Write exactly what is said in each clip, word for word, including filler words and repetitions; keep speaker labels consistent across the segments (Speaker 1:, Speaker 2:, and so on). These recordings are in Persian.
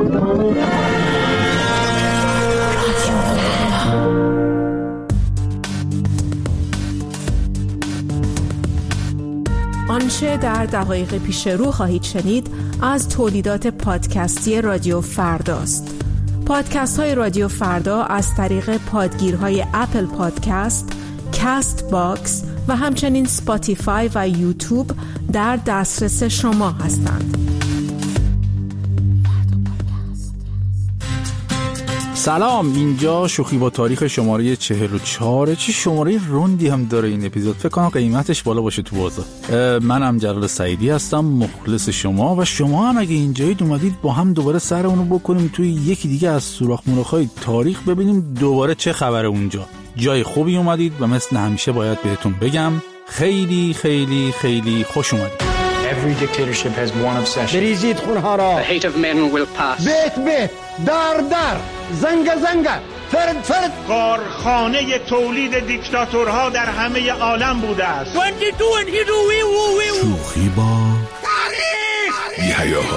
Speaker 1: آنچه در دقایق پیش رو خواهید شنید از تولیدات پادکستی رادیو فرداست. پادکست های رادیو فردا از طریق پادگیرهای اپل پادکست، کست باکس و همچنین سپاتیفای و یوتیوب در دسترس شما هستند.
Speaker 2: سلام، اینجا شوخی با تاریخ شماره چهل و چهار. چه شماره روندی هم داره این اپیزود، فکر کنم قیمتش بالا باشه تو بازار. منم جلال سعیدی هستم، مخلص شما، و شما هم اگه اینجایید اومدید با هم دوباره سر اونو بکنیم توی یکی دیگه از سوراخ مورخ‌های تاریخ، ببینیم دوباره چه خبره اونجا. جای خوبی اومدید و مثل همیشه باید بهتون بگم خیلی خیلی خیلی خوش اومدید.
Speaker 3: Every dictatorship has one obsession.
Speaker 4: بریزید خونها را.
Speaker 5: The hate of men will pass.
Speaker 4: بیت بیت، در در، زنگ زنگ، فرد فرد.
Speaker 6: کارخانه تولید دیکتاتورها در همه عالم بوده است.
Speaker 2: شوخی با تاریخ. یحیاها.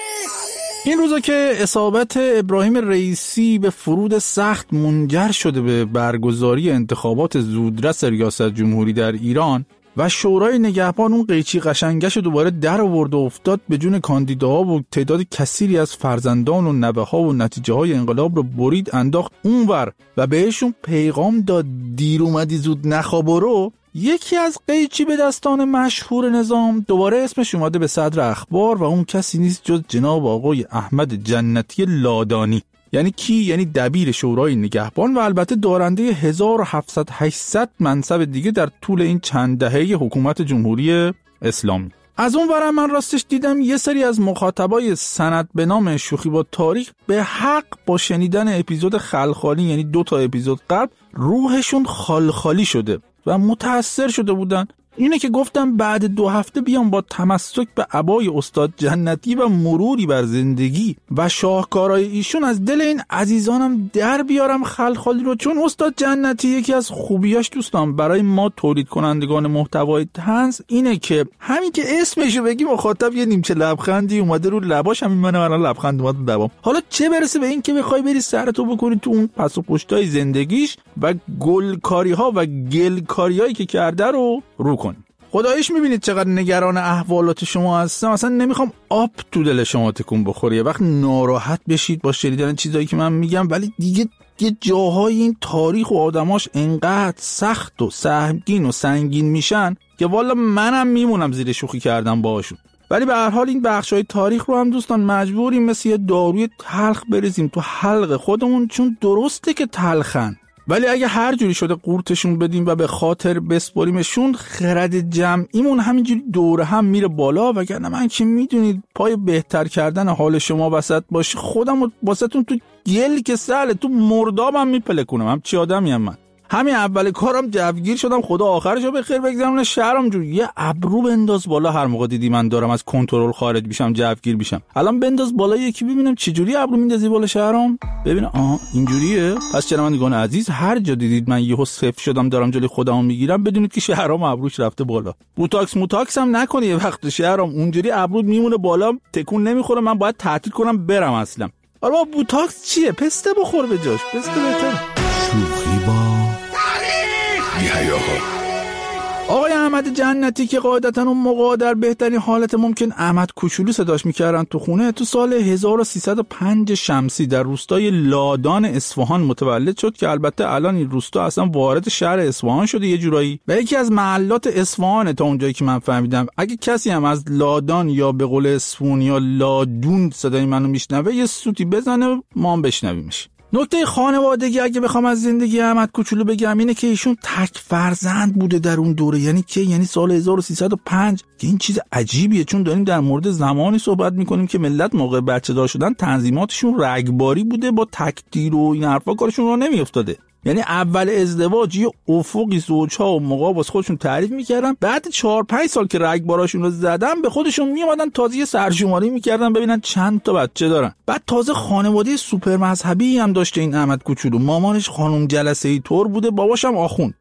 Speaker 2: این روزا که اصابت ابراهیم رئیسی به فرود سخت منجر شده به برگزاری انتخابات زودرس ریاست جمهوری در ایران و شورای نگهبان اون قیچی قشنگش رو دوباره در آورد و افتاد به جون کاندیداها و تعداد کثیری از فرزندان و نوه‌ها و نتیجه های انقلاب رو برید انداخت اونور و بهشون پیغام داد دیر اومدی زود نخوابرو، یکی از قیچی به دستان مشهور نظام دوباره اسمش اومده به صدر اخبار و اون کسی نیست جز جناب آقای احمد جنتی لادانی. یعنی کی؟ یعنی دبیر شورای نگهبان و البته دارنده هزار و هفتصد هشتصد منصب دیگه در طول این چند دهه حکومت جمهوری اسلامی. از اون ورم من راستش دیدم یه سری از مخاطبای سند به نام شوخی با تاریخ به حق با شنیدن اپیزود خلخالی، یعنی دو تا اپیزود قبل، روحشون خالخالی شده و متأثر شده بودن. اینه که گفتم بعد دو هفته بیام با تمسک به عبای استاد جنتی و مروری بر زندگی و شاهکارهای ایشون از دل این عزیزانم در بیارم خلخالی رو، چون استاد جنتی یکی از خوبیاش دوستان برای ما تولید کنندگان محتوای طنز اینه که همین که اسمشو بگی مخاطب یه نیمچه لبخندی اومده رو لباش، همین منم الان لبخند اومد رو لبام. حالا چه برسه به این که بخوای بری سرتو بکنی تو اون پس و پشتای زندگیش و گلکاری‌ها و گلکاریایی که کرده رو رو کن. خداییش میبینید چقدر نگران احوالات شما هستم. اصلا نمیخوام آب تو دل شما تکون بخوره، یه وقت ناراحت بشید با شنیدن چیزایی که من میگم، ولی دیگه یه جاهای این تاریخ و آدماش انقدر سخت و سهمگین و سنگین میشن که والا منم میمونم زیر شوخی کردم باهاشون. ولی به هر حال این بخشای تاریخ رو هم دوستان مجبوریم مثل یه داروی تلخ بریزیم تو حلق خودمون، چون درسته که تلخن، ولی اگه هر جوری شده قورتشون بدیم و به خاطر بسپاریمشون، خرد جمعیمون همینجوری دوره هم میره بالا. وگرنه من که میدونید پای بهتر کردن حال شما وسط باشه، خودم رو واسهتون تو گل که سهله تو مردابم میپلکونم. هم چی آدمی هم من. همین اول کارم جوگیر شدم، خدا آخرشو به خیر بگذرونه. شهرام جون یه ابرو بنداز بالا هر موقع دیدی من دارم از کنترل خارج میشم، جوگیر میشم. الان بنداز بالا یکی ببینم چه جوری ابرو میندازی بالا شهرام، ببین. آها اینجوریه. پس شنوندگان عزیز، هر جا دیدید من یهو صفر شدم دارم جلوی خودمو میگیرم، بدونید که شهرام ابروش رفته بالا. بوتاکس موتاکس هم نکنی یه وقت شهرام، اونجوری ابرو میمونه بالا، تکون نمیخوره، من باید تعطیل کنم برم اصلا. آره بوتاکس چیه؟ پسته بخور به جاش، پسته بهتره. شوخی با آقای احمد جنتی که قاعدتاً اون موقع در بهترین حالت ممکن احمد کوچولو صداش میکردن تو خونه، تو سال هزار و سیصد و پنج شمسی در روستای لادان اصفهان متولد شد که البته الان این روستا اصلا وارد شهر اصفهان شده یه جورایی و یکی از محلات اصفهانه تا اونجایی که من فهمیدم. اگه کسی هم از لادان یا به قول اصفهانی یا لادون صدای منو میشنوه یه سوتی بزنه ما هم بشنویمش. نکته خانوادگی اگه بخوام از زندگی احمد کوچولو بگم اینه که ایشون تک فرزند بوده در اون دوره. یعنی که یعنی سال هزار و سیصد و پنج، که این چیز عجیبیه چون داریم در مورد زمانی صحبت میکنیم که ملت موقع بچه دار شدن تنظیماتشون رگباری بوده، با تکدیر و این حرفا کارشون رو نمیافتاده. یعنی اول ازدواج یه افقی زوجها و مقابل خودشون تعریف میکردن، بعد چهار پنج سال که رگباراشون رو زدن به خودشون میومدن تازه یه سرشماری میکردن ببینن چند تا بچه دارن. بعد تازه خانواده سوپر مذهبی هم داشته این احمد کوچولو. مامانش خانم جلسه‌ای طور بوده، باباش هم آخوند.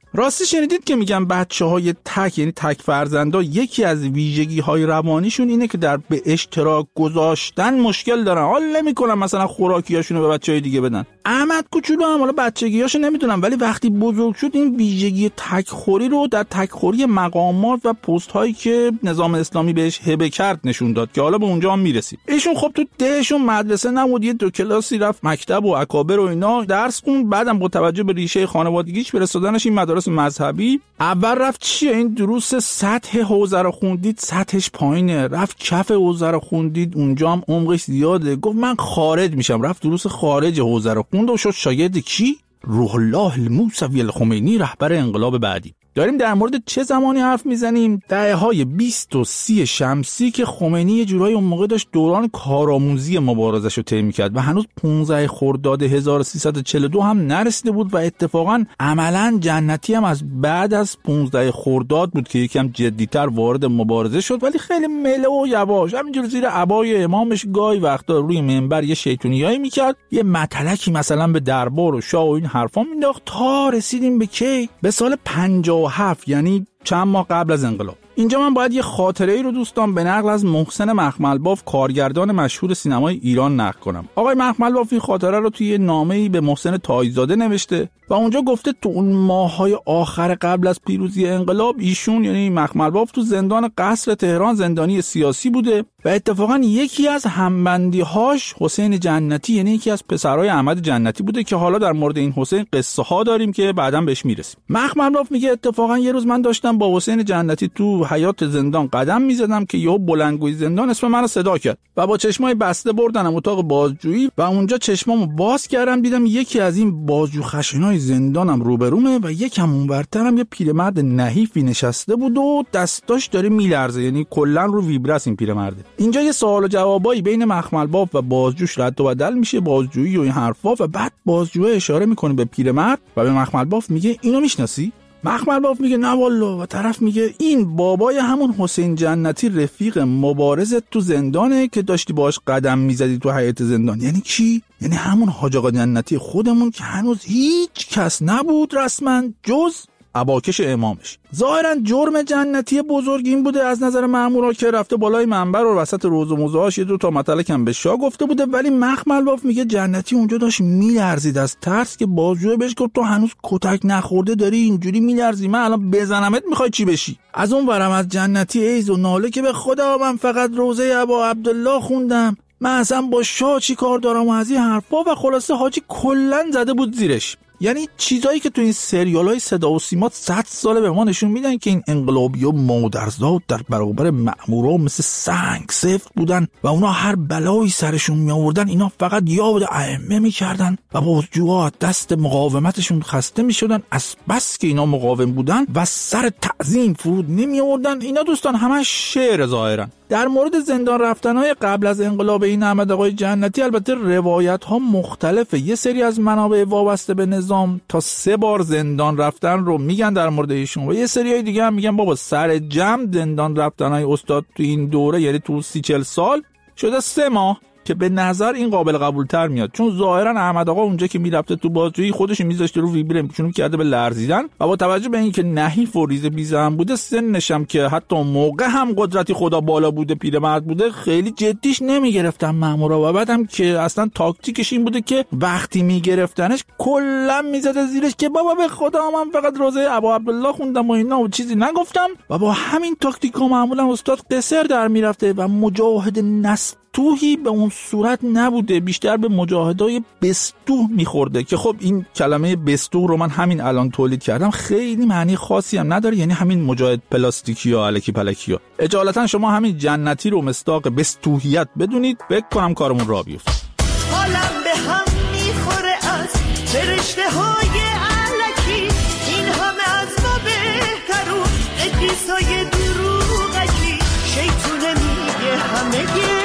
Speaker 2: راستی شنیدید که میگن بچه‌های تک یعنی تک فرزندا یکی از ویژگی‌های روانیشون اینه که در به اشتراک گذاشتن مشکل دارن. حال نمی‌کنن مثلا خوراکیاشونو به بچه‌های دیگه بدن. احمد کوچولو هم حالا بچگیاشو نمیدونم، ولی وقتی بزرگ شد این ویژگی تکخوری رو در تکخوری مقامات و پست‌هایی که نظام اسلامی بهش هبه کرد نشون داد که حالا به اونجا هم میرسیم. ایشون خب تو دهشون مدرسه نبود، یه دو کلاسی رفت مکتب و اکابر و اینا درس خوند، بعدم با توجه به ریشه خانوادگیش فرستادنش این مدارس مذهبی. اول رفت چیه این دروس سطح حوزه رو خوندید سطحش پایینه، رفت کف حوزه رو خوندید اونجا هم عمقش زیاده، گفت من خارج میشم، رفت دروس خارج حوزه رو خوند و شد شاگرد کی؟ روح الله الموسوی الخمینی، رهبر انقلاب بعدی. داریم در مورد چه زمانی حرف میزنیم؟ دهه‌های بیست و سی شمسی که خمینی یه جورایی اون موقع داشت دوران کارآموزی مبارزه‌شو طی می‌کرد و هنوز پانزده خرداد هزار و سیصد و چهل و دو هم نرسیده بود و اتفاقاً عملاً جنتی هم از بعد از پانزده خرداد بود که یکم جدی‌تر وارد مبارزه شد، ولی خیلی مله و یواش همینجور زیر عبای امامش گاهی وقتا روی منبر یه شیطونیایی می‌کرد، یه مطلقی مثلا به دربار و شاه و این حرفا مینداخت تا رسیدیم به کی؟ به سال پنجاه و هفت، یعنی چند ماه قبل از انقلاب. اینجا من باید یه خاطره ای رو دوستان به نقل از محسن مخملباف، کارگردان مشهور سینمای ایران نقل کنم. آقای مخملباف این خاطره رو توی یه نامه‌ای به محسن تایزاده نوشته و اونجا گفته تو اون ماه‌های آخر قبل از پیروزی انقلاب ایشون یعنی مخملباف تو زندان قصر تهران زندانی سیاسی بوده و اتفاقا یکی از همبندی‌هاش حسین جنتی یعنی یکی از پسرای احمد جنتی بوده که حالا در مورد این حسین قصه ها داریم که بعداً بهش میرسیم. مخملباف میگه اتفاقا یه روز من داشتم با حسین جنتی تو حیاط زندان قدم میزدم که یهو بلندگوی زندان اسم منو صدا کرد و با چشمای بسته بردنم اتاق بازجویی و اونجا چشمامو باز کردم دیدم یکی از این بازجو خشنای زندانم روبرومه و یکم اونورترم یه پیرمرد نحیفی نشسته بود و دستاش داره میلرزه، یعنی کلا رو ویبرس این پیرمرده. اینجا یه سوال و جوابایی بین مخملباف و بازجوش رد و بدل میشه، بازجویی و این حرفا، و بعد بازجو اشاره میکنه به پیرمرد و به مخملباف میگه اینو میشناسی؟ مخملباف میگه نه والله، و طرف میگه این بابای همون حسین جنتی رفیق مبارزت تو زندانه که داشتی باش قدم میزدی تو حیاط زندان. یعنی کی؟ یعنی همون حاج آقا جنتی خودمون که هنوز هیچ کس نبود رسما جز اباکش امامش. ظاهرا جرم جنتی بزرگ این بوده از نظر مأمورا که رفته بالای منبر و وسط روز و موزه‌اش یه دو تا مطلق هم به شاه گفته بوده، ولی مخملباف میگه جنتی اونجا داشت میلرزید از ترس که بازجو بهش گفت تو هنوز کتک نخورده داری اینجوری میلرزی، من الان بزنمت میخوای چی بشی؟ از اون ورم از جنتی ایز و ناله که به خدا من فقط روزه ابا عبدالله خوندم، من اصلا با شاه چی کار دارم و از این حرفا، و خلاصه حاجی کلن زده بود زیرش. یعنی چیزایی که تو این سریال‌های صدا و سیما صد ساله به ما نشون میدن که این انقلابی‌ها مادرزاد در برابر مأمورا مثل سنگ سفت بودن و اونا هر بلایی سرشون میآوردن اینا فقط یاد ائمه میکردن و بازجوها دست مقاومتشون خسته میشدن از بس که اینا مقاوم بودن و سر تعظیم فرود نمیآوردن. اینا دوستان همه شعر ظاهرا. در مورد زندان رفتن‌های قبل از انقلاب این احمد آقای جنتی البته روایت‌ها مختلفه. یه سری از منابع وابسته به نظام تا سه بار زندان رفتن رو میگن در مورد ایشون و یه سریای دیگه هم میگن بابا سر جمع زندان رفتن‌های استاد تو این دوره یعنی تو سی چل سال شده سه ماه، که به نظر این قابل قبول تر میاد، چون ظاهرا احمد آقا اونجا که میرفته تو بازجویی خودش میذاشته رو ویبره شروع کرده به لرزیدن و با توجه به اینکه نحیف و ریزه بیزه هم بوده، سنش هم که حتی موقع هم قدرتی خدا بالا بوده پیرمرد بوده، خیلی جدیش نمیگرفتن مامورا و بعدم که اصلا تاکتیکش این بوده که وقتی میگرفتنش کلا میزده زیرش که بابا به خدا من فقط روزه ابا عبدالله خوندم و اینا و چیزی نگفتم، و با همین تاکتیکا معمولا استاد قصر در میرفته و مجاهد نست توهی به اون صورت نبوده، بیشتر به مجاهدای بستوه میخورده که خب این کلمه بستوه رو من همین الان تولید کردم، خیلی معنی خاصی هم نداره، یعنی همین مجاهد پلاستیکی ها الکی پلکی ها. اجالتا شما همین جنتی رو مصداق بستوهیت بدونید، فکر کنم کارمون را بیفته.
Speaker 5: حالم به هم میخوره از فرشته های الکی، این همه از ما بهترون ادریس های دروغکی، شیطونه میگه همه گه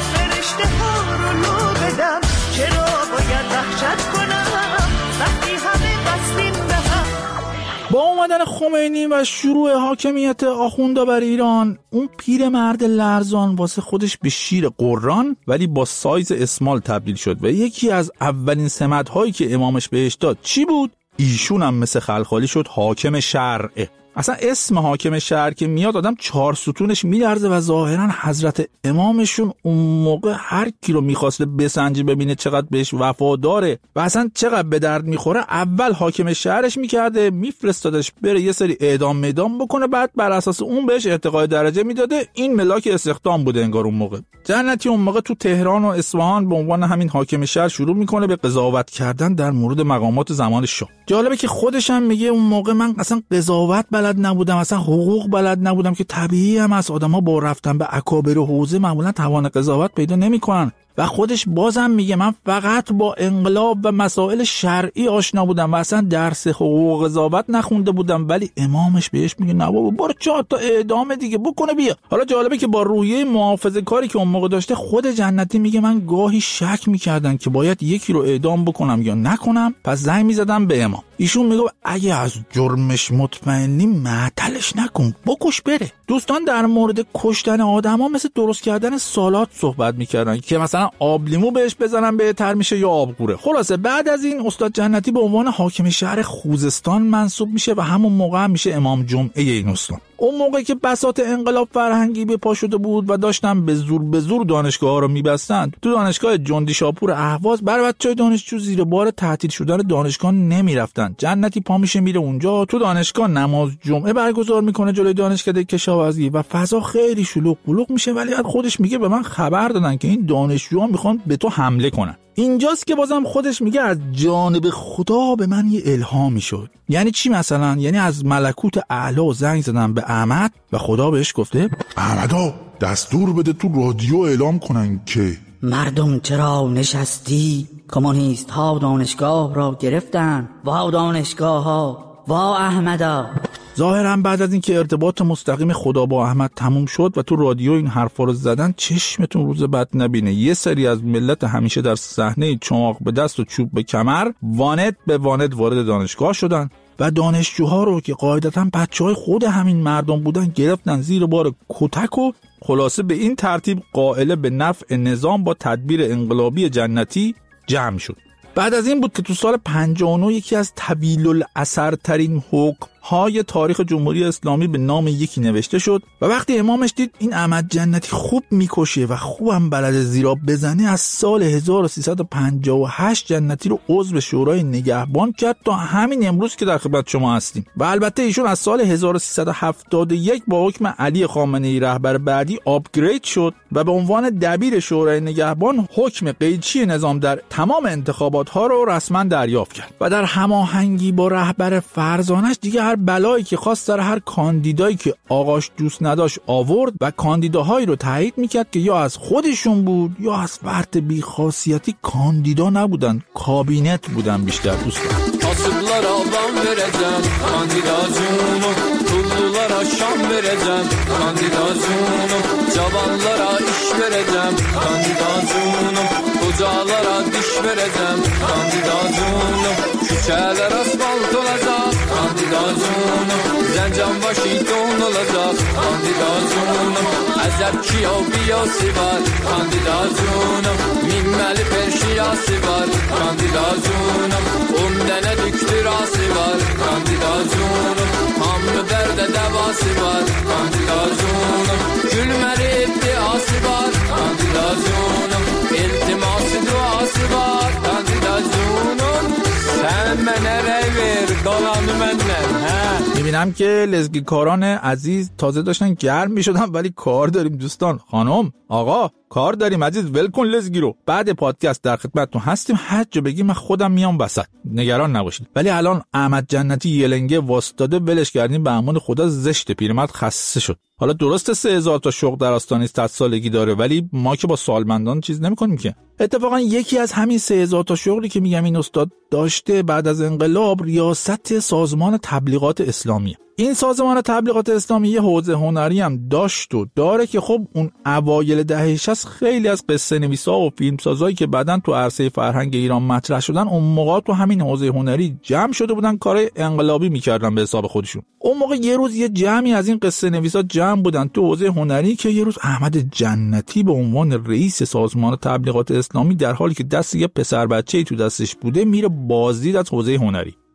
Speaker 5: چرا باید وحشت کنم وقتی همه بستیم به هم.
Speaker 2: با اومدن خمینی و شروع حاکمیت آخوندا بر ایران، اون پیرمرد لرزان واسه خودش به شیر قران ولی با سایز اسمال تبدیل شد و یکی از اولین سمت‌هایی که امامش بهش داد چی بود؟ ایشون هم مثل خلخالی شد حاکم شرع. اصلا اسم حاکم شهر که میاد آدم چهار ستونش میلرزه و ظاهرا حضرت امامشون اون موقع هر کی رو میخواسته بسنجه ببینه چقدر بهش وفاداره و اصلا چقدر به درد میخوره، اول حاکم شهرش میکرده، میفرستادش بره یه سری اعدام میدام بکنه، بعد بر اساس اون بهش ارتقای درجه میداده. این ملاک استخدام بوده انگار اون موقع. جنتی اون موقع تو تهران و اصفهان به عنوان همین حاکم شهر شروع میکنه به قضاوت کردن در مورد مقامات زمان شاه. جالبه که خودش هم میگه اون موقع من اصلا قضاوت بلد نبودم، اصلا حقوق بلد نبودم، که طبیعی هم از آدما با رفتن به اکابر حوزه معمولا توان قضاوت پیدا نمیکنن. و خودش بازم میگه من فقط با انقلاب و مسائل شرعی آشنا بودم و اصلا درس حقوق قضاوت نخونده بودم. ولی امامش بهش میگه نه بابا برو چهار تا اعدام دیگه بکنه بیا. حالا جالبه که با رویه محافظه کاری که اون موقع داشته، خود جنتی میگه من گاهی شک میکردم که باید یکی رو اعدام بکنم یا نکنم، پس زنگ میزدم به امام. ایشون میگه اگه از جرمش مطمئنی معطلش نکن، بکش بره. دوستان در مورد کشتن آدما مثل درست کردن سالاد صحبت میکردن که مثلا آب لیمو بهش بزنن بهتر میشه یا آب قوره. خلاصه بعد از این استاد جنتی به عنوان حاکم شهر خوزستان منصوب میشه و همون موقع هم میشه امام جمعه این استان. اون موقع که بساط انقلاب فرهنگی به پا شده بود و داشتن به زور به زور دانشگاه ها رو میبستن، تو دانشگاه جندی شاپور اهواز بر بچهای دانشجو زیر بار تعطیل شدن دانشگاه نمیرفتن. جنتی پا میشه میره اونجا، تو دانشگاه نماز جمعه برگزار میکنه جلوی دانشکده کشاورزی و فضا خیلی شلوغ بلوغ میشه. ولی خودش میگه به من خبر دادن که این دانشجوها میخوان به تو حمله کنن. اینجاست که بازم خودش میگه از جانب خدا به من یه الهامی شد. یعنی چی مثلا؟ یعنی از ملکوت اعلی زنگ زدم به احمد و خدا بهش گفته
Speaker 7: احمدا دستور بده تو رادیو اعلام کنن که
Speaker 8: مردم چرا نشستی؟ کمونیست ها دانشگاه را گرفتن. وا دانشگاه ها، وا احمدا.
Speaker 2: ظاهرا بعد از اینکه ارتباط مستقیم خدا با احمد تموم شد و تو رادیو این حرفا رو زدن، چشمتون روز بد نبینه، یه سری از ملت همیشه در صحنه چماق به دست و چوب به کمر واند به واند وارد دانشگاه شدن و دانشجوها رو که قاعدتا بچهای خود همین مردم بودن گرفتن زیر بار کتک و خلاصه به این ترتیب قائل به نفع نظام با تدبیر انقلابی جنتی جمع شد. بعد از این بود که تو سال پنجاه و نه یکی از طویل الاثر ترین حکم های تاریخ جمهوری اسلامی به نام یکی نوشته شد و وقتی امامش دید این احمد جنتی خوب میکشه و خوبم بلد زیرا بزنه، از سال هزار و سیصد و پنجاه و هشت جنتی رو عضو شورای نگهبان کرد تا همین امروز که در خدمت شما هستیم. و البته ایشون از سال هزار و سیصد و هفتاد و یک با حکم علی خامنه‌ای رهبر بعدی آپگرید شد و به عنوان دبیر شورای نگهبان حکم قیچی نظام در تمام انتخابات ها رو رسما دریافت کرد و در هماهنگی با رهبر فرزانش دیگه هر بلایی که خواست سر هر کاندیدایی که آقاش دوست نداشت آورد و کاندیداهایی رو تایید میکرد که یا از خودشون بود یا از فرد بیخاصیتی کاندیدا نبودن، کابینت بودن بیشتر. دوستان
Speaker 9: asıblar alan vereceğim kandidatunu, tullulara şan vereceğim kandidatunu, cavanlara iş vereceğim kandidatunu, kocalara diş vereceğim kandidatunu, küçeler asfalt olacak kandidatunu, Zencanbaşı don olacak kandidatunu, Azerkiya biyası var kandidatunu, Minmeli perşiyası var kandidatunu, on dene düktirası var kandidatunu, hamlı derde devası var kandidatunu, gülmeli iddiası var kandidatunu, iltiması duası var kandidatunu, sen mənə rəy ver dolanı məndən.
Speaker 2: میبینم که لزگی کاران عزیز تازه داشتن گرم میشدن، ولی کار داریم دوستان. خانم آقا کار داریم عزیز، ول کن لزگی رو. بعد پادکست در خدمتتون هستیم، هر جا بگی من خودم میام وسط، نگران نباشید. ولی الان احمد جنتی یلنگه واسطاده، ولش کردیم به امان خدا، زشت پیرمرد خسته شد. حالا درسته سه هزار تا شغل در آستانه صد سالگی داره، ولی ما که با سالمندان چیز نمی‌کنیم که. اتفاقا یکی از همین سه هزار تا شغلی که میگم این استاد داشته بعد از انقلاب، ریاست سازمان تبلیغات اسلامی. این سازمان تبلیغات اسلامی یه حوزه هنری هم داشت و داره که خب اون اوایل دهه شصت خیلی از قصه نویسا و فیلمسازایی که بعدن تو عرصه فرهنگ ایران مطرح شدن، اون موقع تو همین حوزه هنری جمع شده بودن، کارهای انقلابی میکردن به حساب خودشون. اون موقع یه روز یه جمعی از این قصه نویسا جمع بودن تو حوزه هنری که یه روز احمد جنتی به عنوان رئیس سازمان تبلیغات اسلامی در حالی که دست یه پسر بچه‌ای تو دستش بوده میره بازدید از حوزه هنری.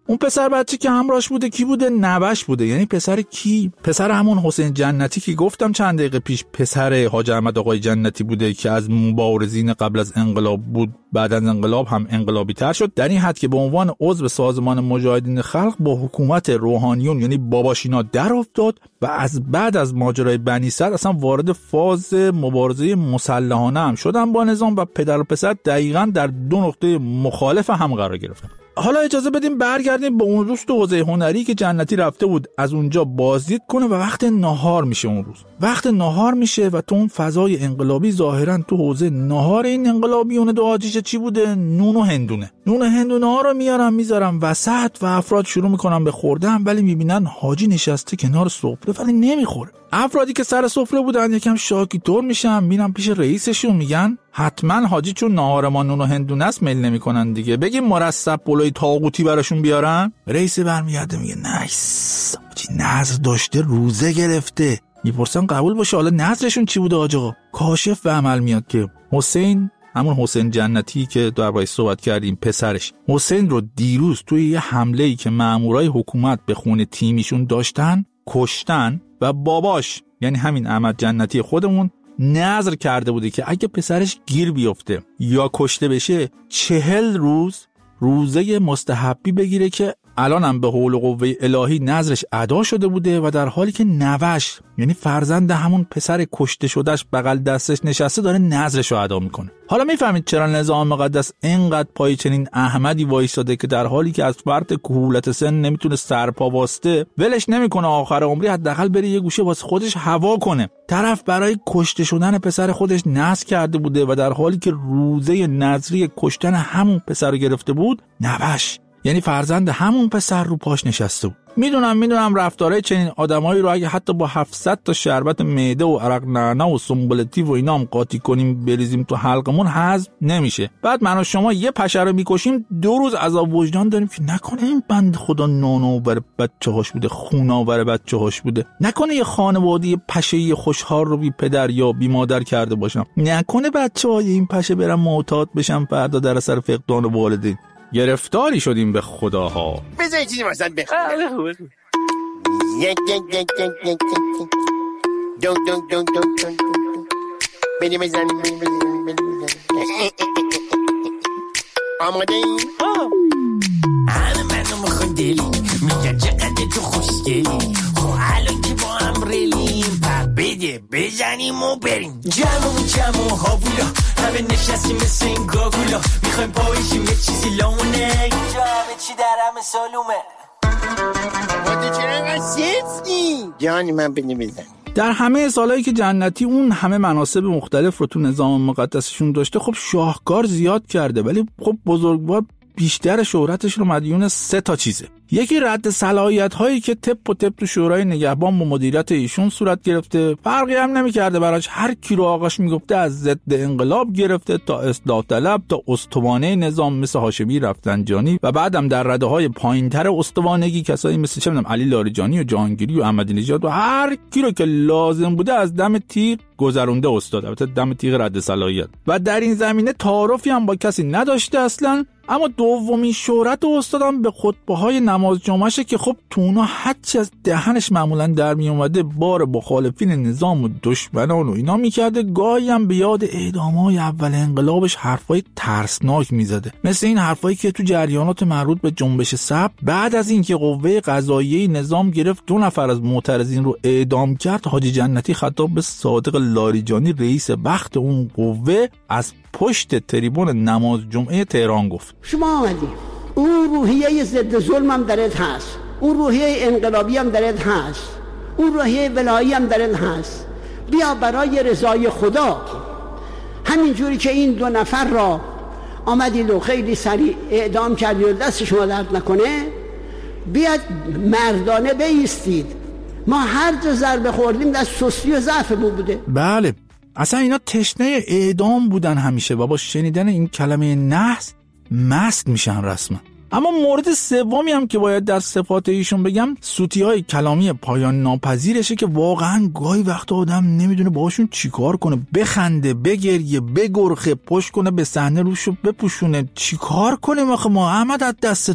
Speaker 2: اون پسر بچه که همراهش بوده کی بوده؟ نوش بوده. یعنی پسر کی؟ پسر همون حسین جنتی که گفتم چند دقیقه پیش پسر حاج احمد آقای جنتی بوده که از مبارزین قبل از انقلاب بود، بعد از انقلاب هم انقلابی تر شد، در این حد که به عنوان عضو سازمان مجاهدین خلق با حکومت روحانیون یعنی باباشینا در افتاد و از بعد از ماجرای بنی صدر اصلا وارد فاز مبارزه مسلحانه هم شدن با نظام و پدر و پسر دقیقاً در دو نقطه مخالف هم قرار گرفتن. حالا اجازه بدیم برگردیم به اون روز تو حوزه هنری که جنتی رفته بود از اونجا بازدید کنه و وقت نهار میشه. اون روز وقت نهار میشه و تو اون فضای انقلابی ظاهرا تو حوزه نهار این انقلابیون دو آتیشه چی بوده؟ نون و هندونه. نون و هندونه ها رو میارن میذارن وسط و افراد شروع میکنن به خوردن، ولی میبینن حاجی نشسته کنار سفره ولی نمیخوره. افرادی که سر سفره بودن یکم شاکی طور میشن، میرن پیش رئیسشون میگن حتما حاجی چون نهار ما نون و هندونه است میل نمیکنن دیگه، بگیم مرصب پلوی طاغوتی براشون بیارن. رئیس برمیگرده میگه نایس، حاجی نظر داشته روزه گرفته. میپرسن قبول باشه حالا نظرشون چی بوده آقا؟ کاشف به عمل میاد که حسین، همون حسین جنتی که دربارش صحبت کردیم پسرش، حسین رو دیروز توی یه حمله‌ای که مامورای حکومت به خونه تیمیشون داشتن کشتن و باباش یعنی همین احمد جنتی خودمون نظر کرده بوده که اگه پسرش گیر بیفته یا کشته بشه چهل روز روزه مستحبی بگیره که الان هم به حول و قوه الهی نظرش ادا شده بوده و در حالی که نوش یعنی فرزند همون پسر کشته شدهش بغل دستش نشسته داره نظرش رو ادا میکنه. حالا میفهمید چرا نظام مقدس اینقدر پای چنین احمدی وایساده که در حالی که از فرط کهولت سن نمیتونه سرپا واسطه ولش نمیکنه آخر عمری حداقل بره یه گوشه واسه خودش هوا کنه. طرف برای کشته شدن پسر خودش نذر کرده بوده و در حالی که روزه نذری کشتن همون پسر رو گرفته بود، نوش یعنی فرزند همون پسر رو پاش نشسته بود. میدونم میدونم رفتارهای چنین آدمایی رو اگه حتی با هفتصد تا شربت معده و عرق نعنا و سنبلتی و اینا هم قاطی کنیم بریزیم تو حلقمون هضم نمیشه. بعد من و شما یه پشه رو میکشیم دو روز عذاب وجدان داریم که نکنه این بند خدا نانآور بچه‌هاش بوده، خونآور بچه‌هاش بوده، نکنه یه خانواده پشه خوشحال رو بی پدر یا بی مادر کرده باشم، نکنه بچه‌های این پشه برن معتاد بشن فردا در اثر فقدان والدین. گرفتاری شدیم به خداها.
Speaker 10: بذار چیزی واسه بخونم. یک یک یک یک یک دون دون دون دون دون بنی بزنیم بنی بزنیم آماده ای؟ همه منو میخوان دلی میگن چقدر تو خوشگلی، خب الان که با هم ریلیم پر بده بزنیم و بریم جمعو جمعو هاوولا همه نشستیم مثل این گاگولا میخوایم پایشیم یه چیزی لامونه اینجا همه چی در همه سالومه تو چرا انقدر سیفتی؟ جانی من بده بزن.
Speaker 2: در همه سالایی که جنتی اون همه مناصب مختلف رو تو نظام مقدسشون داشته خب شاهکار زیاد کرده، ولی خب بزرگوار بیشتر شهرتش رو مدیون سه تا چیزه. یکی رد صلاحیت هایی که تپ و تپ تو شورای نگهبان با مدیریت ایشون صورت گرفته، فرقی هم نمی‌کرده براش، هر کی رو آقاش میگفته از ضد انقلاب گرفته تا اصلاح طلب تا استوانه نظام مثل هاشمی رفسنجانی و بعدم در رده های پایین‌تر استوانگی کسایی مثل چه می‌دونم علی لاریجانی و جهانگیری و احمدی نژاد و هر کی رو که لازم بوده از دم تیغ گذرونده استاد، البته دم تیغ رد صلاحیت، و در این زمینه تعارفی هم با کسی نداشته اصلا. اما دومین شهرت استادم به خطبه‌های نماز جمعهشه که خب تو اونا هرچی از دهنش معمولا در می اومده بار مخالفین نظام و دشمنان و اینا میکرده، گاهی هم به یاد اعدام‌های اول انقلابش حرفای ترسناک میزده، مثل این حرفایی که تو جریانات مربوط به جنبش سبز بعد از اینکه قوه قضاییه نظام گرفت دو نفر از معترضین رو اعدام کرد، حاجی جنتی خطاب به صادق لاریجانی رئیس بخت اون قوه از پشت تریبون نماز جمعه تهران گفت
Speaker 11: شما آمدی اون روحیه ضد ظلم هم درت هست، اون روحیه انقلابی هم درت هست، اون روحیه ولایی هم درت هست، بیا برای رضای خدا همین جوری که این دو نفر را آمدید و خیلی سریع اعدام کردید و دست شما درد نکنه، بیاد مردانه بایستید. ما هر جا ضربه خوردیم دست سستی و ضعف بوده.
Speaker 2: بله اصلا اینا تشنه اعدام بودن همیشه و با شنیدن این کلمه نحس مست میشن رسما. اما مورد سومی هم که باید در صفات ایشون بگم سوتی‌های کلامی پایان ناپذیرشه که واقعا گاهی وقت آدم نمیدونه باهاشون چیکار کنه، بخنده، بگریه، بگرخه، پشت کنه به صحنه روشو بپوشونه، چیکار کنه؟ آخه محمد از دست تو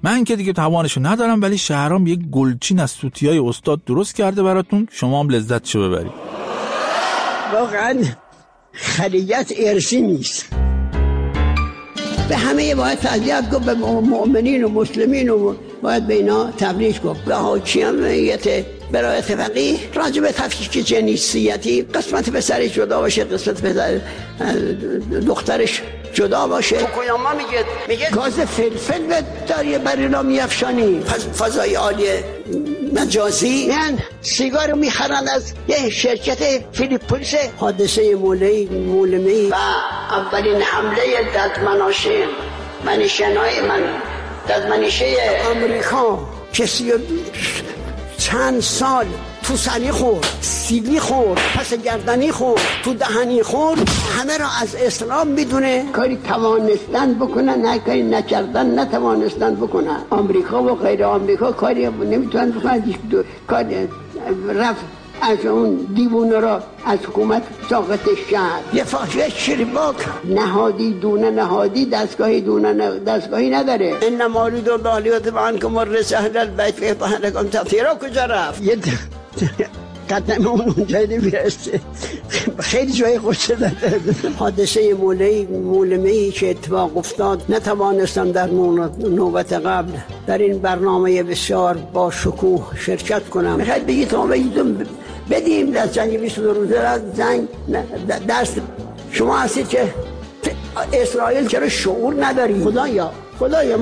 Speaker 2: من که دیگه توانشو ندارم، ولی شهرام یک گلچین از توتیای استاد درست کرده براتون، شما هم لذتشو ببرید.
Speaker 11: واقعا خلیت ارثی نیست. به همه باید تعذیت گفت، به مؤمنین و مسلمین و باید به اینا تبریک گفت. به حاکمیت برایت فقیه راجع به تفکیک جنسیتی قسمت پسرش جدا باشه، قسمت پسر دخترش جدا باشه. فوکویاما میگه میگه گاز فلفل داری بر اینا میافشانی، فضای عالی مجازی. من سیگار میخرن از یه شرکت فیلیپینز. حادثه مولوی مولمی و اولین حمله ددمناشه منشنای من ددمنشه امریکا کسی چند سال تو سری خورد، سیلی خورد، پس گردنی خورد، تو دهنی خورد، همه را از اسلام میدونه. کاری توانستن بکنن، نه کاری نکردن نتوانستن بکنن. آمریکا و غیر آمریکا کاری نمیتونن بکنن. کاری رفت از اون دیوونه را از حکومت ساقطش کرد. یه فاحشه شریباک نهادی دونه نهادی دستگاهی دونه دستگاهی نداره. این مورد و بالیات بان که مر سهل البیت فیه بحنکم تفسیرها کجا رفت؟ یه قدم اون اونجایی نمیرسه. خیلی جای خوش داده. حادثه مولی مولمی که اتفاق افتاد نتوانستم در نوبت قبل در این برنامه بسیار با شکوه شرکت کنم. میخواید بگید تو بگیدم بدیم در جنگ بیست و دو روزه را جنگ دست شما هستید که اسرائیل چرا شعور نداری؟ خدایا خدایا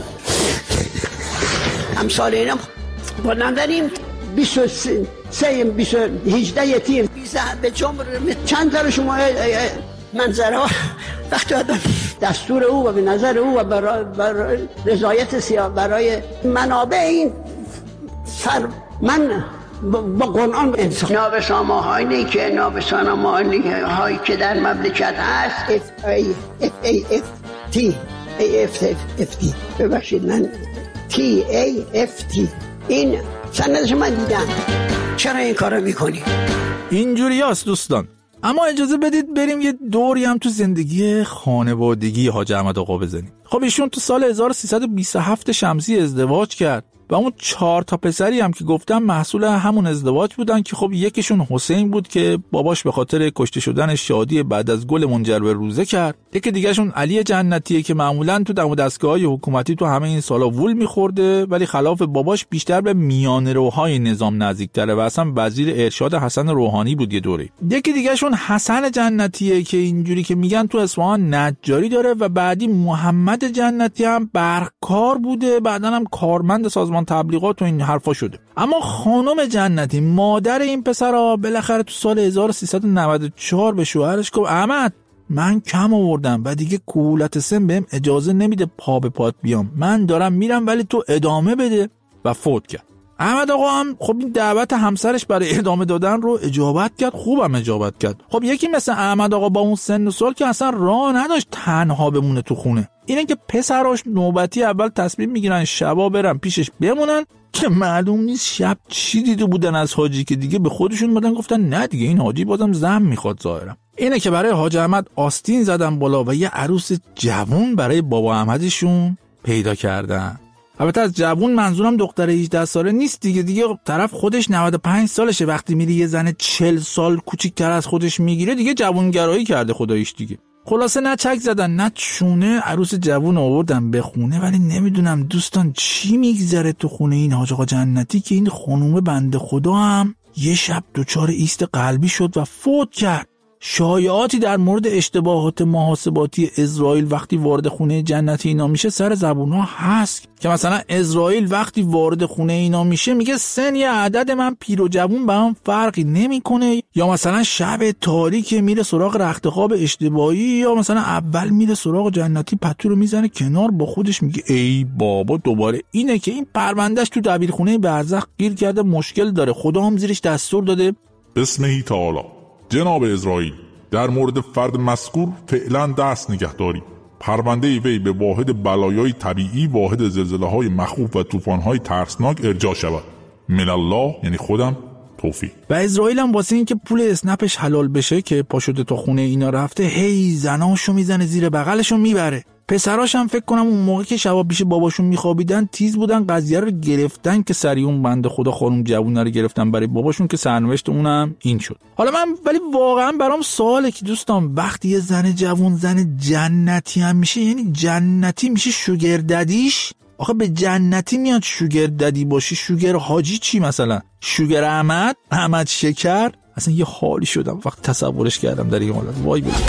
Speaker 11: امثال اینا با نداریم. بیست و سه بیست و هجده یتیم به جمر چند تا شما منظره وقتی آدم دستور او و به نظر او و برای, برای رضایت سیاه برای منابع این سر من با قرآن انسان نابسامانی که نابسامانی هایی که در مملکت هست اف ای اف ای اف تی ای اف اف تی ببخشید من تی ای اف تی این سندش من دیدم. چرا این کارو میکنی؟
Speaker 2: اینجوری هست دوستان. اما اجازه بدید بریم یه دوری هم تو زندگی خانوادگی حاج احمد آقا بزنیم. خب ایشون تو سال هزار و سیصد و بیست و هفت شمسی ازدواج کرد و اون چهار تا پسری هم که گفتم محصول همون ازدواج بودن که خب یکیشون حسین بود که باباش به خاطر کشته شدن شادی بعد از گل منجر به روزه کرد. یکی دیگه‌شون علی جنتیه که معمولاً تو دم و دستگاه‌های حکومتی تو همه این سالا وول می‌خورده ولی خلاف باباش بیشتر به میانه‌روهای نظام نزدیک‌تره و اصلا وزیر ارشاد حسن روحانی بود یه دوره. یکی دیگه‌شون حسن جنتیه که اینجوری که میگن تو اصفهان نجاری داره و بعدی محمد جنتی هم برقکار بوده، بعداً هم کارمند سازمان تبلیغات و این حرفا شده. اما خانم جنتی مادر این پسرا بالاخره تو سال هزار و سیصد و نود و چهار به شوهرش گفت احمد من کم آوردم و دیگه کهولت سن بهم اجازه نمیده پا به پات بیام، من دارم میرم ولی تو ادامه بده و فوت کرد. احمد آقا هم خب این دعوت همسرش برای ادامه دادن رو اجابت کرد، خوبم اجابت کرد. خب یکی مثل احمد آقا با اون سن و سال که اصلا راه نداشت تنها بمونه تو خونه. اینه که پسراش نوبتی اول تصمیم میگیرن شبا برن پیشش بمونن که معلوم نیست شب چی دیده بودن از حاجی که دیگه به خودشون بودن گفتن نه دیگه این حاجی بازم زن میخواد ظاهرا. اینه که برای حاج احمد آستین زدن بالا و یه عروس جوون برای بابا احمدشون پیدا کردن. البته از جوون منظورم دختر هجده ساله نیست دیگه، دیگه طرف خودش نود و پنج سالشه، وقتی میری یه زن چهل سال کوچیک‌تر از خودش میگیره دیگه جوونگرایی کرده خداییش دیگه. خلاصه نه چک زدن نه چونه عروس جوون آوردن به خونه، ولی نمیدونم دوستان چی میگذره تو خونه این حاج آقا جنتی که این خانومه بنده خدا هم یه شب دچار ایست قلبی شد و فوت کرد. شایعاتی در مورد اشتباهات محاسباتی اسرائیل وقتی وارد خونه جنتی اینا میشه سر زبونها هست که مثلا اسرائیل وقتی وارد خونه اینا میشه میگه سن یه عدد من پیر و جوون با هم فرقی نمیکنه، یا مثلا شب تاریک میره سراغ رخت خواب اشتباهی، یا مثلا اول میره سراغ جنتی پتو رو میزنه کنار با خودش میگه ای بابا دوباره. اینه که این پروندهش تو دبیرخونه برزخ گیر کرده، مشکل داره، خدا هم زیرش دستور داده
Speaker 7: بسمه تعالی جناب اسرائیل در مورد فرد مذکور فعلا دست نگهداری. پرونده وی به واحد بلایای طبیعی، واحد زلزله های مخوف و طوفان های ترسناک ارجاع شود. من الله یعنی خودم توفیق.
Speaker 2: و اسرائیل هم واسه این که پول اسنپش حلال بشه که پا شده تا خونه اینا رفته، هی زناشو میزنه زیر بغلشو میبره. پسراش هم فکر کنم اون موقع که شبا پیش باباشون میخوابیدن تیز بودن، قضیه رو گرفتن که سری اون بنده خدا خانم جوونا رو گرفتن برای باباشون که سرنوشت اونم این شد. حالا من ولی واقعا برام سواله که دوستان وقتی یه زن جوون زن جنتی هم میشه، یعنی جنتی میشه شوگر ددیش؟ آخه به جنتی میاد شوگر ددی باشی؟ شوگر حاجی چی مثلا؟ شوگر احمد؟ احمد شکر؟ اصلا یه حالی شدم وقت تصورش کردم در این حالت. وای بده.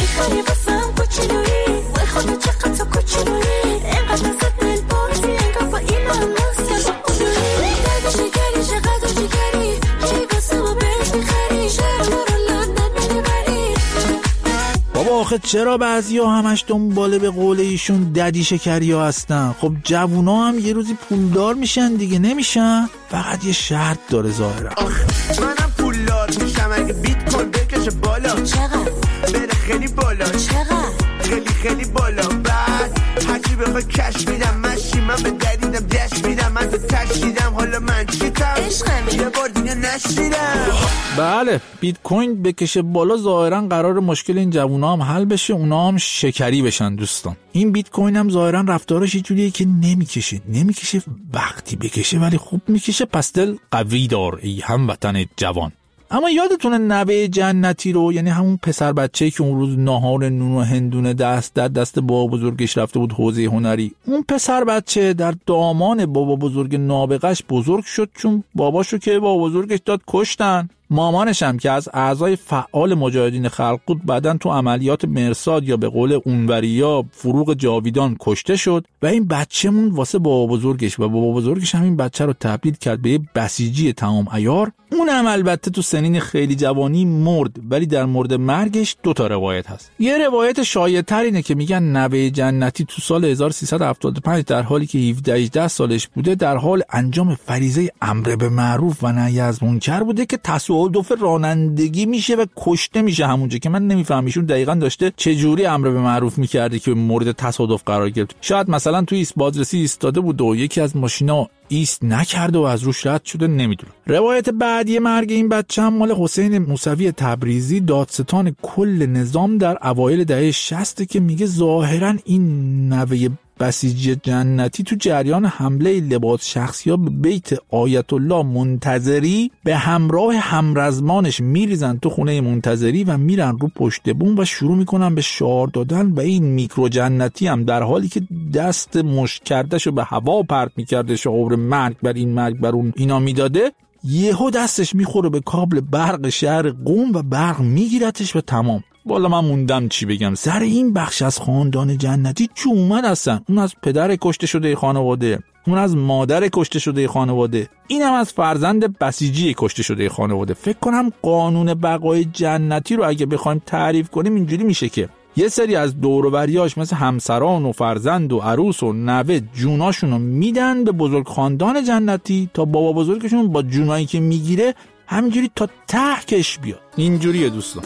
Speaker 2: بابا آخه چرا بعضیا همش دنباله به قول ایشون ددی شکریا هستن؟ خب جوونا هم یه روزی پولدار میشن دیگه، نمیشن؟ فقط یه شرط داره ظاهرا.
Speaker 5: منم پولدار میشم اگه بیت کوین بکشه بالا. چقدر؟ بره خیلی بالا. چقدر؟ خیلی خیلی بالا. بعد هرچی بخوای کش میدم، مشی من به دریدم دش میدم، من تو تشیدم، حالا من چیتم یه بار دیگه نشیدم.
Speaker 2: بله بیت کوین بکشه بالا، ظاهرا قرار مشکل این جوونا هم حل بشه، اونا هم شکری بشن دوستان. این بیت کوین هم ظاهرا رفتارش یه جوریه که نمیکشه نمیکشه وقتی بکشه ولی خوب میکشه. پس دل قوی دار ای هموطن جوان. اما یادتونه نوه جنتی رو، یعنی همون پسر بچه‌ای که اون روز ناهار نون و هندونه دست در دست بابا بزرگش رفته بود حوزه هنری، اون پسر بچه در دامان بابا بزرگ نابغش بزرگ شد، چون باباشو که بابا بزرگش داد کشتن. مامانش هم که از اعضای فعال مجاهدین خلق بود بعدن تو عملیات مرصاد یا به قول اونوریا فروغ جاویدان کشته شد و این بچه‌مون واسه بابا بزرگش و بابا بزرگش هم این بچه رو تبدیل کرد به یه بسیجی تمام عیار. اونم البته تو سنین خیلی جوانی مرد، ولی در مورد مرگش دو تا روایت هست. یه روایت شایع‌تر اینه که میگن نوه جنتی تو سال هزار و سیصد و هفتاد و پنج در حالی که هفده هجده سالش بوده در حال انجام فریضه امر به معروف و نهی از منکر بوده که تصادف رانندگی میشه و کشته میشه همونجا که من نمیفهم ایشون دقیقاً داشته چه جوری امر به معروف میکرده که مورد تصادف قرار گرفت. شاید مثلا توی ایست بازرسی ایستاده بود و یکی از ماشینا ایست نکرده و از روش رد شده، نمیدونم. روایت بعدی مرگ این بچه هم مال حسین موسوی تبریزی، دادستان کل نظام در اوایل دهه شصت که میگه ظاهرا این نوه بسیجی جنتی تو جریان حمله لباس شخصی ها به بیت آیت الله منتظری به همراه همرزمانش میریزن تو خونه منتظری و میرن رو پشت بوم و شروع میکنن به شعار دادن و این میکرو جنتی هم در حالی که دست مشت کردهشو به هوا پرت میکرده، شعار مرگ بر این مرگ بر اون اینا میداده، یهو دستش میخوره به کابل برق شهر قم و برق میگیرتش و تمام. والا من موندم چی بگم سر این بخش از خاندان جنتی. چه اومد هستن؟ اون از پدر کشته شده خانواده، اون از مادر کشته شده خانواده، این هم از فرزند بسیجی کشته شده خانواده. فکر کنم قانون بقای جنتی رو اگه بخوایم تعریف کنیم اینجوری میشه که یه سری از دور و بریاش مثل همسران و فرزند و عروس و نوه جوناشونو میدن به بزرگ خاندان جنتی تا بابا بزرگشون با جونایی که میگیره همینجوری تا ته کش بیاد. اینجوریه دوستان.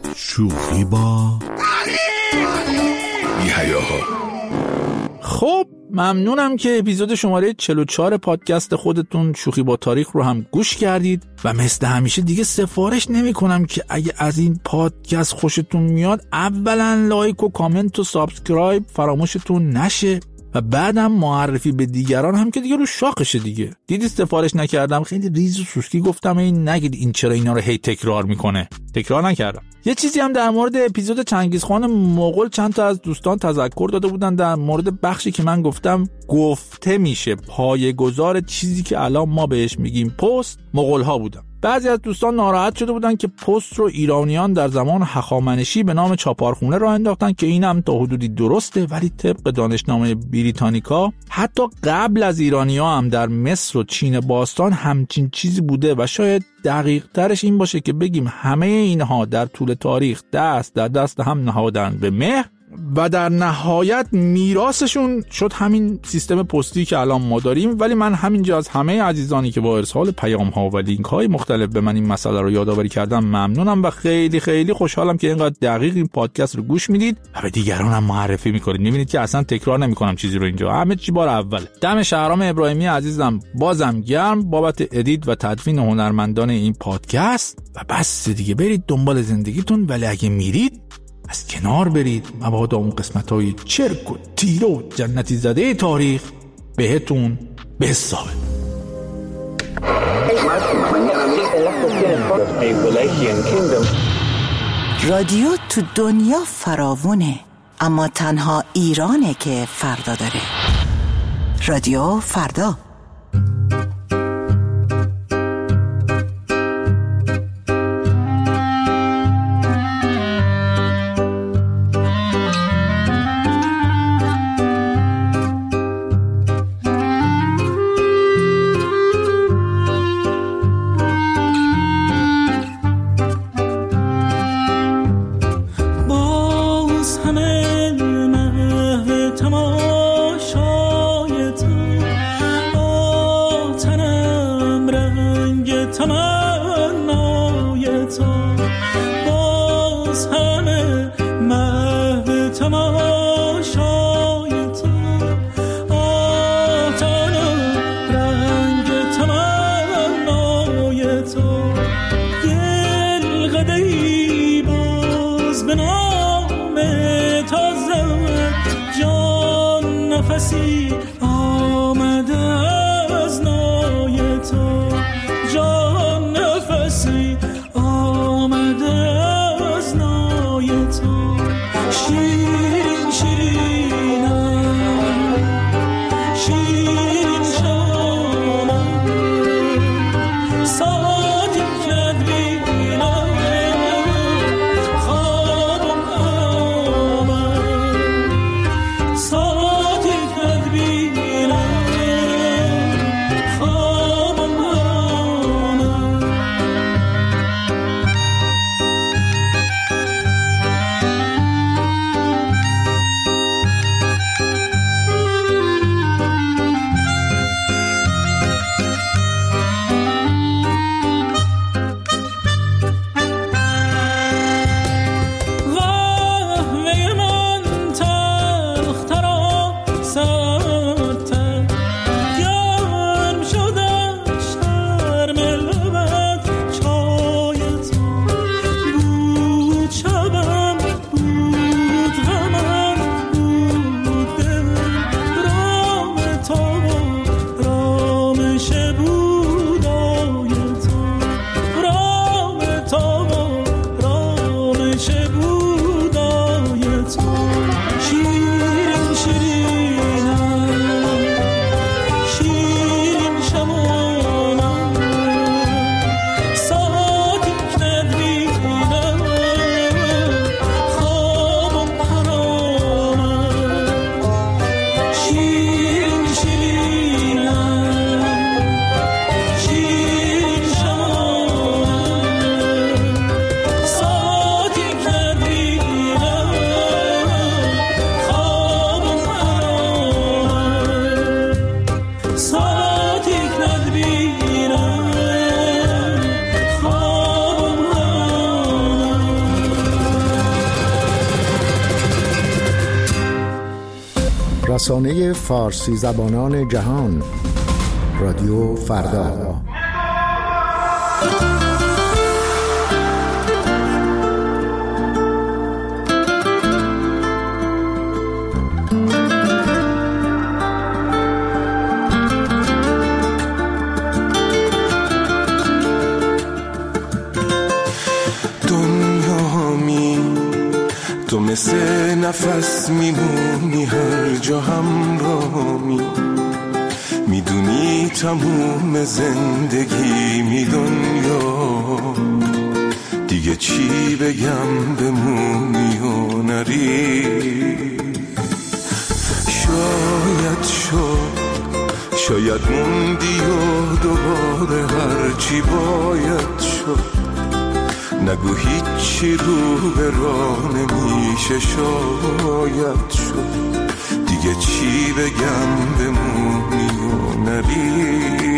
Speaker 12: شوخی با
Speaker 2: بی‌حیاها. خب ممنونم که اپیزود شماره چهل و چهار پادکست خودتون شوخی با تاریخ رو هم گوش کردید و مثل همیشه دیگه سفارش نمی کنم که اگه از این پادکست خوشتون میاد اولا لایک و کامنت و سابسکرایب فراموشتون نشه و بعدم معرفی به دیگران هم که دیگه رو شاقشه دیگه. دیدی سفارش نکردم، خیلی ریز و سوسکی گفتم این نگید این چرا اینا رو هی تکرار میکنه. تکرار نکردم. یه چیزی هم در مورد اپیزود چنگیزخان مغول چند تا از دوستان تذکر داده بودن در مورد بخشی که من گفتم گفته میشه پایه‌گذار چیزی که الان ما بهش میگیم پست مغول ها بودن. بعضی از دوستان ناراحت شده بودن که پست رو ایرانیان در زمان هخامنشی به نام چاپارخونه راه انداختن که اینم تا حدودی درسته، ولی طبق دانشنامه بریتانیکا حتی قبل از ایرانی‌ها هم در مصر و چین باستان همچین چیزی بوده و شاید دقیق ترش این باشه که بگیم همه اینها در طول تاریخ دست در دست هم نهادن به مهر و در نهایت میراثشون شد همین سیستم پستی که الان ما داریم. ولی من همینجا از همه عزیزانی که با ارسال پیام ها و لینک های مختلف به من این مسئله رو یادآوری کردن ممنونم و خیلی خیلی خوشحالم که اینقدر دقیق این پادکست رو گوش میدید و به دیگران هم معرفی میکنید. میبینید که اصلا تکرار نمیکنم چیزی رو اینجا، همه چی بار اول. دم شهرام ابراهیمی عزیزم بازم گرم بابت ادیت و تدوین هنرمندان این پادکست. و بس دیگه، برید دنبال زندگیتون، ولی اگه میرید از کنار برید، مبادا اون قسمت‌های چرک و تیره و جنتی زده تاریخ بهتون بسابه.
Speaker 13: رادیو تو دنیا فراوونه، اما تنها ایرانه که فردا داره. رادیو فردا.
Speaker 12: رسانه فارسی زبانان جهان، رادیو فردا.
Speaker 14: تو مثل نفس میمونی هر جا همراهمی، میدونی تموم زندگی می دنیا، دیگه چی بگم بمونی و نری. شاید شد شاید موندی و دوباره هرچی باید شد، نگو هیچی رو به راه نمیشه شاید شد دیگه چی بگم بمونی و نری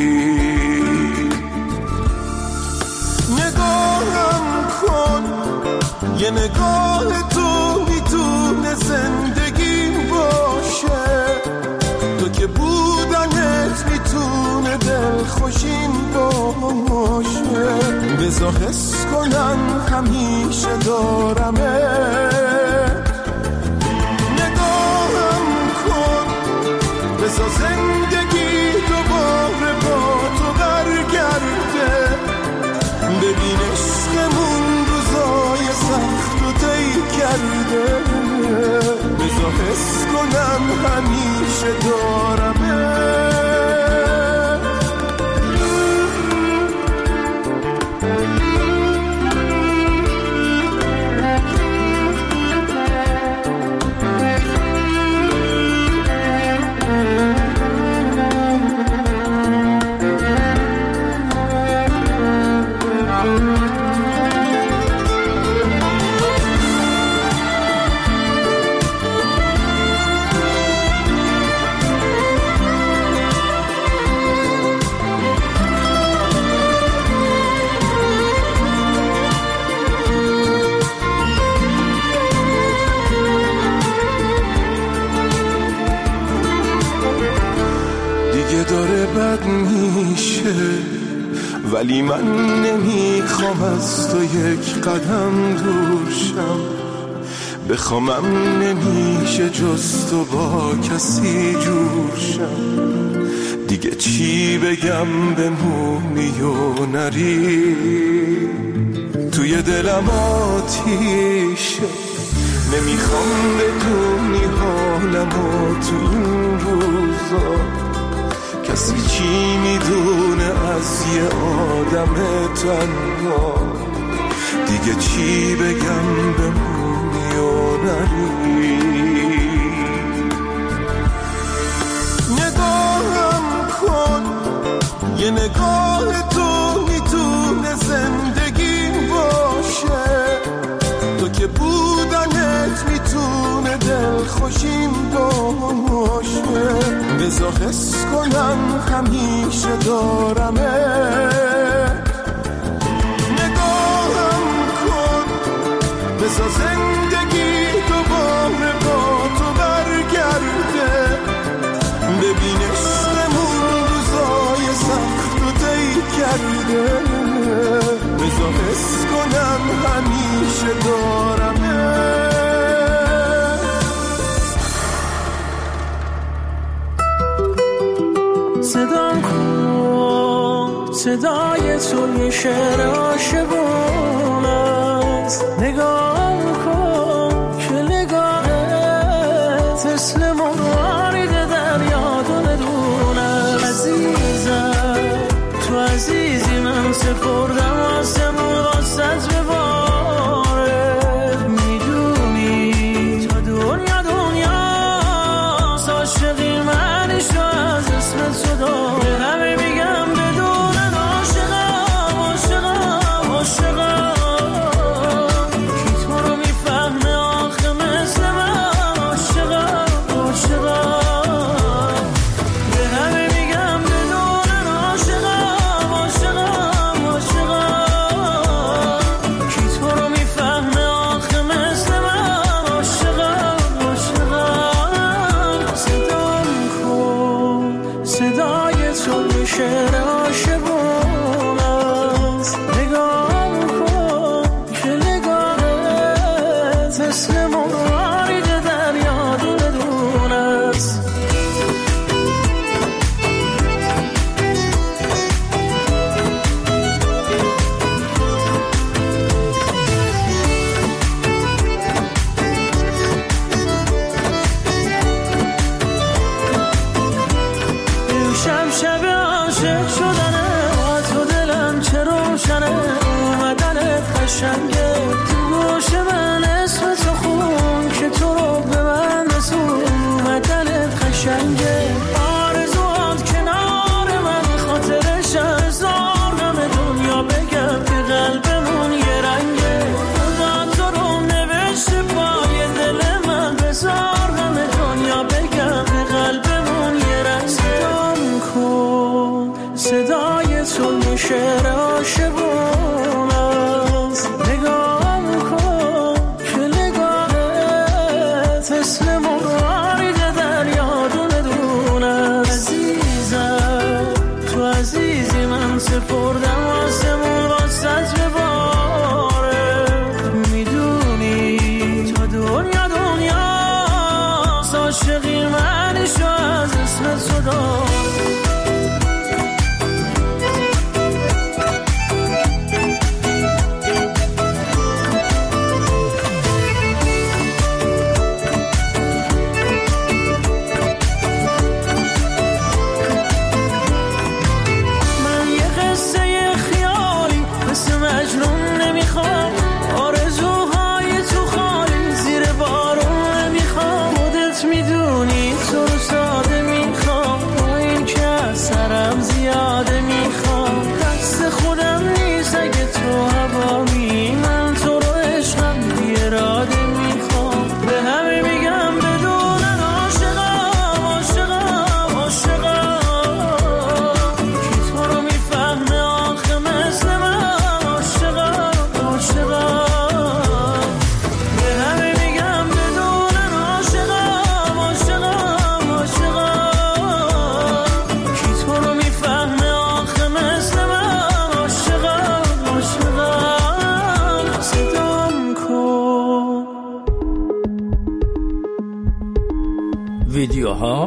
Speaker 14: نگاهم کن یه نگاه تو میتونه زندگیم باشه تو که بودنت میتونه دل خوشین باشه بذار حس کنم همیشه دارمه نگاهم کن بذار زندگی دوباره با تو برگرده ببین عشقمون روزای سخت و طی کرده بذار حس کنم همیشه دارمه داره بد میشه ولی من نمیخوام از تو یک قدم دور شم بخوامم نمیشه جز تو با کسی جور شم دیگه چی بگم بمونی و نری توی دلم آتیشه نمیخوام بدونی حالم و تو این روزا کسی چی میدونه از یه آدم تنها دیگه چی بگم بمونی و نری نگاهم کن یه نگاه تو میتونه زندگیم باشه تو که بودنت میتونه دل خوشیم باشه بذار حس کنم همیشه دارمه نگاهم کن بذار زندگی دوباره با تو برگرده ببین عشقمون روزای سخت و طی کرده بذار حس کنم همیشه دارمه
Speaker 15: صدا کن صدای تو یه شعر عاشقونه است نگاه کن که نگاهت مثل مرارید دریا دونه دونه عزیزم تو عزیزی من سپردم آسمون واسط بباره میدونی تا دنیا دنیا عاشقی منش از اسم تو داره همه میگم بدون عاشقم عاشقم عاشقم کی تو رو میفهمه آخه مثل من عاشقم عاشقم به همه میگم بدون عاشقم عاشقم عاشقم کی تو رو میفهمه آخه مثل من عاشقم عاشقم صدا کن صدای تو یه شعر عاشقونه است نگاه کن که نگاهت مثل مرارید دریا دونه دونه است امشب شب عاشق شدنه با تو دلم چه روشنه اومدنت قشنگه تو گوش من اسم تو خون که تو رو به من رسون اومدنت قشنگه آرزوات کنار من خاطرش هزار غم دنیا بگم که قلبمون یه رنگه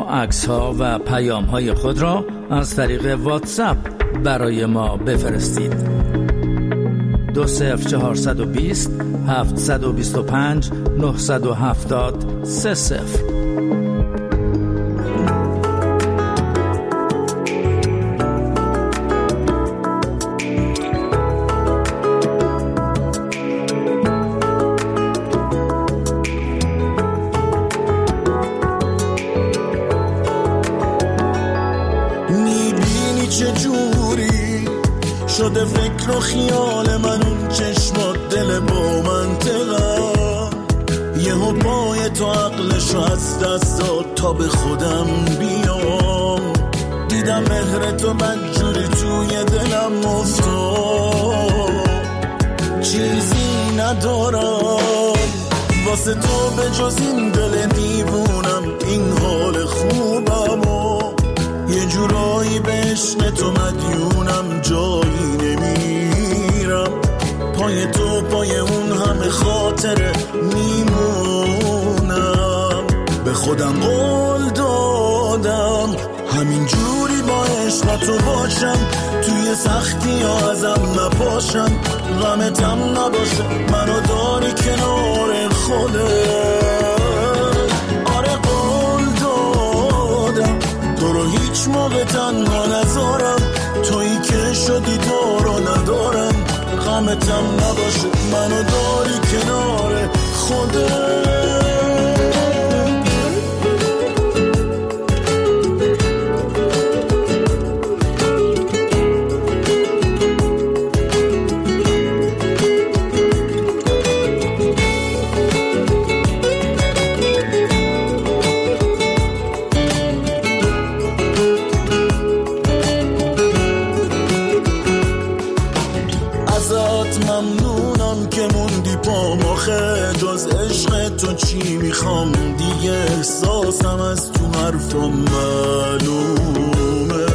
Speaker 16: عکس‌ها و پیام‌های خود را از طریق واتساپ برای ما بفرستید. دو صفر چهارصد و بیست هفتصد و بیست و پنج نهصد و هفتاد سه صفر.
Speaker 14: میبینی چه جوری شده فکر و خیال من، اون چشمات دل با منطقه، یهو پای تو عقلشو از دست داد تا به خودم بیام. دیدم مهر تو بدجوری توی دلم افتاد، چیزی ندارم واسه تو به جز این دل دیوونم، این حال خوبم و یه جورایی به عشق تو مدیونم، جایی نمیرم پای تو، پای اون همه خاطره میمونم. به خودم قول دادم همین جوری با عشق تو باشم، توی سختی ها ازم نپاشم، غمتم نباشه منو داری کنار خودت. آره قول دادم تو رو هیچ موقع تنها نذارم، تویی که شدی تو رو ندارم، غمتم نباشه منو داری کنار خودت. تو چی میخوام دیگه، احساسم از تو حرفم معلومه.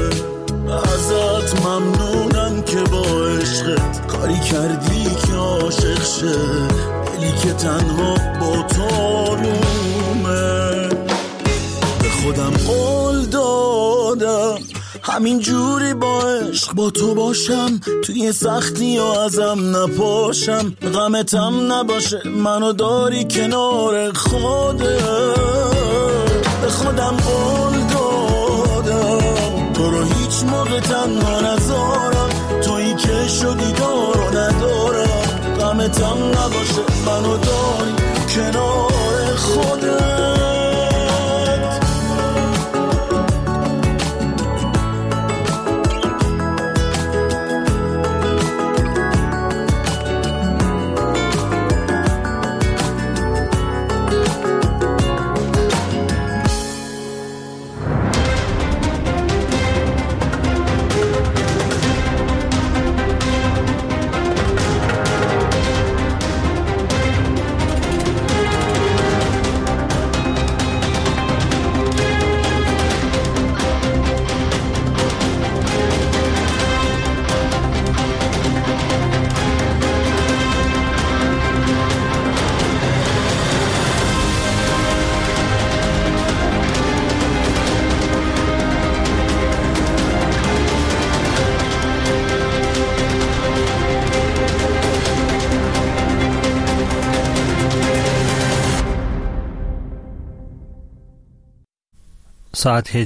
Speaker 14: ازت ممنونم که با عشقت کاری کردی که عاشق شه، دلی که تنها با تو آرومه. به خودم قول دادم همین جوری با عشق با تو باشم، توی سختی ها ازم نپاشم، غمتم نباشه منو داری کنار خودت. به خودم قول دادم تو رو هیچ موقع تنها نذارم، تویی که شدی دارو ندارم، غمتم نباشه منو داری کنار خودت.
Speaker 17: ساعت